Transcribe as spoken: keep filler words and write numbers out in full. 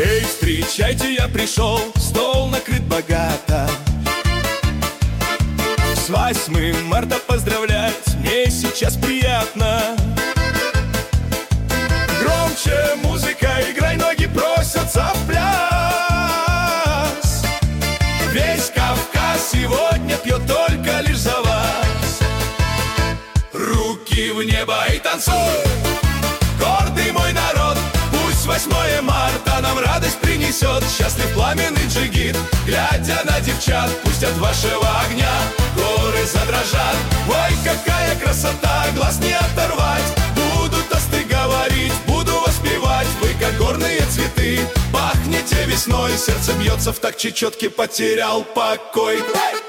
Эй, встречайте, я пришел, стол накрыт богато. С восьмым марта поздравлять мне сейчас приятно. Громче музыка, играй, ноги просятся в пляс. Весь Кавказ сегодня пьет только лишь за вас. Руки в небо и танцуй, гордый мой народ. Пусть восьмое марта нам радость принесет. Счастлив пламенный джигит, глядя на девчат. Пусть от вашего огня горы задрожат. Ой, какая красота, глаз не оторвать. Буду тосты говорить, буду воспевать. Вы как горные цветы, пахнете весной. Сердце бьется в такт чечетки, потерял покой.